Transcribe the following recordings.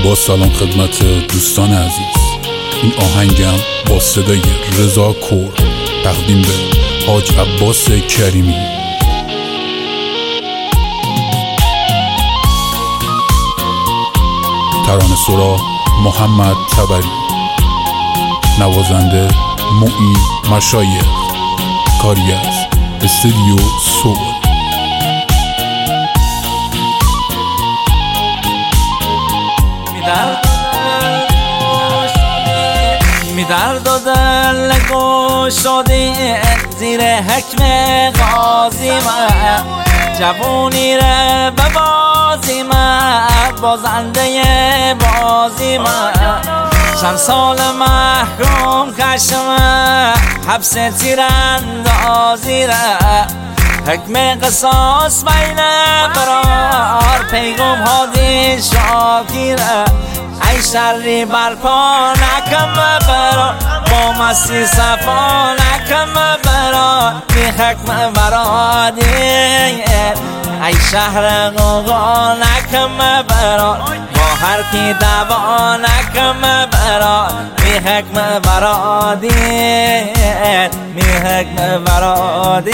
با سلام خدمت دوستان عزیز. این آهنگم با صدای رضا کرد تقدیم به حاج عباس کریمی. ترانه سرا محمد تبری، نوازنده معین مشایخ، کاری از استودیو سول. می درد و دل گشاده زیر حکم قاضی من، جوونی ره به بازی من، بازنده بازی من. چند سال محکوم کشم حبس تیراندازی ره، حکم قصاص بین برار پیغام هادی شاکیره. ای شری برپا نکم برار با مستی صفا نکم برار بی حکم برادی. ای شهر غوغا نکم برار با هر کی دوا نکم برار بی حکم برادی، بی حکم برادی.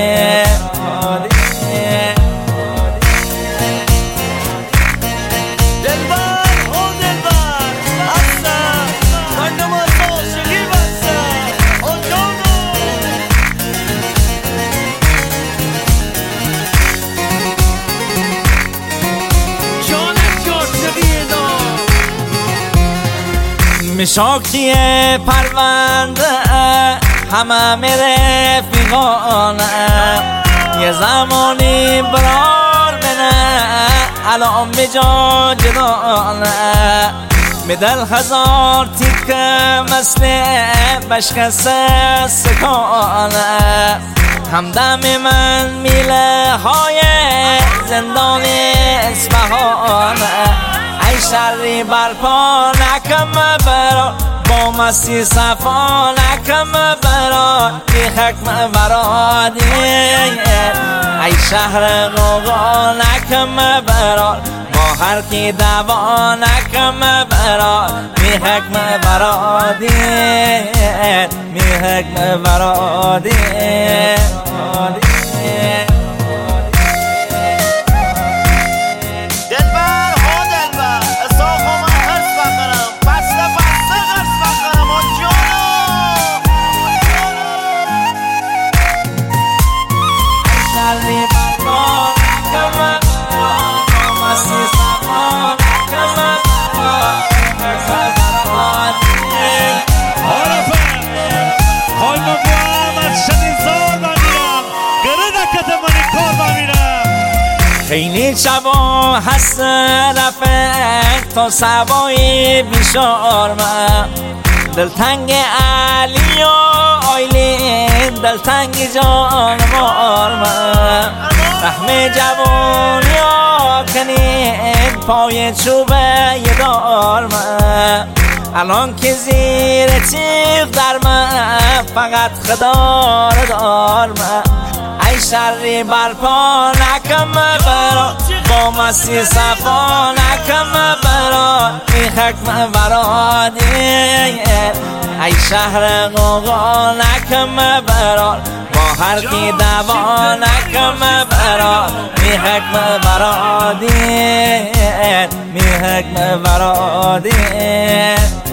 مشاکی پرونده همه میره رفیقانه، یه زمانی برار بنه الان به جا جدانه. به دل هزار تیکه مثل بشکست سکانه، همدم من میله های زندان اصفهانه. ای شری برپا نکم برار با مستی صفا نکم برار بی حکم برادی. ای شهر غوغا نکم برار با هر کی دوا نکم برار بی حکم برادی، بی حکم برادی. خیلی شبا هست رفت تا سبایی بیشارمه، دلتنگ علی و آیلین دلتنگ جان مارمه. رحم جوانی ها کنید پای چوبه یه دارمه، الان که زیر تیغ درمه فقط خدا رو دارمه. ای شری برپا نکم برار با مستی صفا نکم برار بی حکم برادی. ای شهر غوغا نکم برار با هر کی دوا نکم برار بی حکم برادی، بی حکم برادی.